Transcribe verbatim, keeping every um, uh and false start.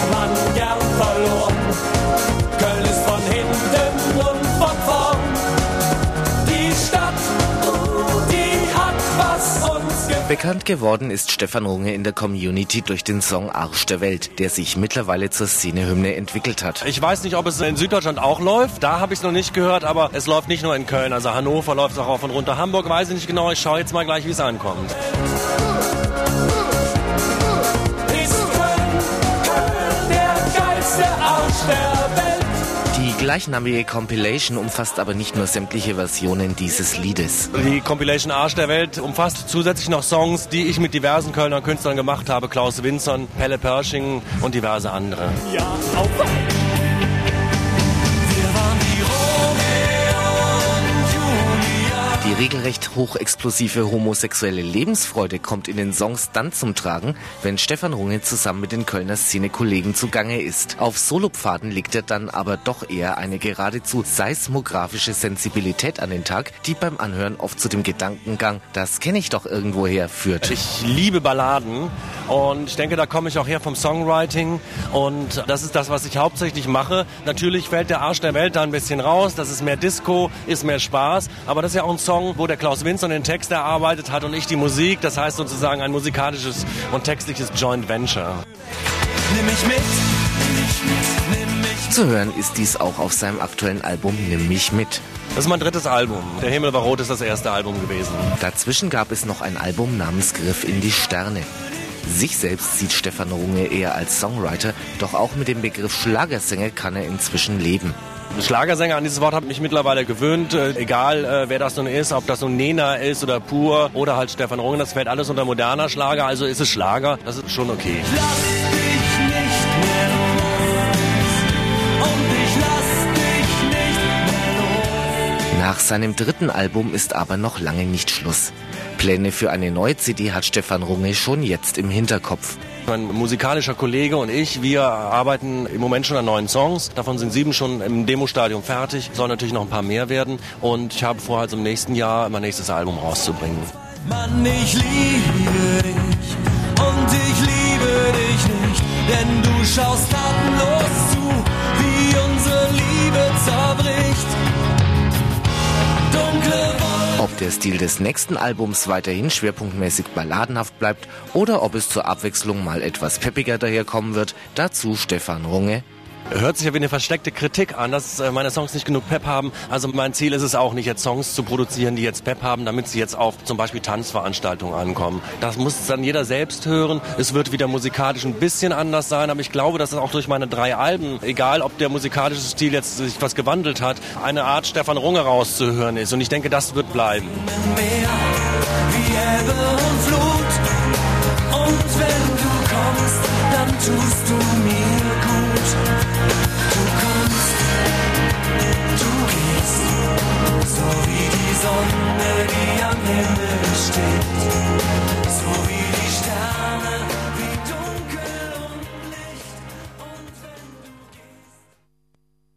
man gern verloren. Köln ist von hinten und von vorn. Die Stadt, die hat was uns gefällt. Bekannt geworden ist Stefan Runge in der Community durch den Song Arsch der Welt, der sich mittlerweile zur Szenehymne entwickelt hat. Ich weiß nicht, ob es in Süddeutschland auch läuft. Da habe ich es noch nicht gehört, aber es läuft nicht nur in Köln. Also Hannover läuft es auch auf und runter. Hamburg weiß ich nicht genau. Ich schaue jetzt mal gleich, wie es ankommt. Ist Köln, Köln der geilste Arsch der Welt. Die gleichnamige Compilation umfasst aber nicht nur sämtliche Versionen dieses Liedes. Die Compilation Arsch der Welt umfasst zusätzlich noch Songs, die ich mit diversen Kölner Künstlern gemacht habe. Klaus Winzern, Pelle Pershing und diverse andere. Ja, auf. Wir waren die Romeo und Julia. Die regelrecht hochexplosive homosexuelle Lebensfreude kommt in den Songs dann zum Tragen, wenn Stefan Runge zusammen mit den Kölner Szene-Kollegen zugange ist. Auf Solopfaden legt er dann aber doch eher eine geradezu seismografische Sensibilität an den Tag, die beim Anhören oft zu dem Gedankengang, das kenne ich doch irgendwoher, führt. Ich liebe Balladen und ich denke, da komme ich auch her vom Songwriting und das ist das, was ich hauptsächlich mache. Natürlich fällt der Arsch der Welt da ein bisschen raus, das ist mehr Disco, ist mehr Spaß, aber das ist ja auch ein Song, wo der Klaus Winzer den Text erarbeitet hat und ich die Musik, das heißt sozusagen ein musikalisches und textliches Joint Venture. Nimm mich mit, nimm mich mit, nimm mich. Zu hören ist dies auch auf seinem aktuellen Album Nimm mich mit. Das ist mein drittes Album. Der Himmel war rot ist das erste Album gewesen. Dazwischen gab es noch ein Album namens Griff in die Sterne. Sich selbst sieht Stefan Runge eher als Songwriter, doch auch mit dem Begriff Schlagersänger kann er inzwischen leben. Schlagersänger, an dieses Wort habe ich mich mittlerweile gewöhnt. Äh, egal, äh, wer das nun ist, ob das nun Nena ist oder Pur oder halt Stefan Runge, das fällt alles unter moderner Schlager, also ist es Schlager, das ist schon okay. Lass dich nicht mehr los und ich lass dich nicht mehr los. Nach seinem dritten Album ist aber noch lange nicht Schluss. Pläne für eine neue C D hat Stefan Runge schon jetzt im Hinterkopf. Mein musikalischer Kollege und ich, wir arbeiten im Moment schon an neuen Songs. Davon sind sieben schon im Demostadium fertig. Soll natürlich noch ein paar mehr werden. Und ich habe vor, also im nächsten Jahr mein nächstes Album rauszubringen. Mann, ich liebe dich und ich liebe dich nicht, denn du schaust tatenlos zu, wie unsere Liebe zerbricht. Dunkle Wolken. Ob der Stil des nächsten Albums weiterhin schwerpunktmäßig balladenhaft bleibt oder ob es zur Abwechslung mal etwas peppiger daherkommen wird, dazu Stefan Runge. Hört sich ja wie eine versteckte Kritik an, dass meine Songs nicht genug Pep haben. Also mein Ziel ist es auch nicht, jetzt Songs zu produzieren, die jetzt Pep haben, damit sie jetzt auf zum Beispiel Tanzveranstaltungen ankommen. Das muss dann jeder selbst hören. Es wird wieder musikalisch ein bisschen anders sein, aber ich glaube, dass es auch durch meine drei Alben, egal ob der musikalische Stil jetzt sich was gewandelt hat, eine Art Stefan Runge rauszuhören ist. Und ich denke, das wird bleiben. Meer, wie Ebbe und Flut. Und wenn du kommst, dann tust du mir gut. Du kommst, du gehst, so wie die Sonne, die am Himmel steht, so wie die Sterne.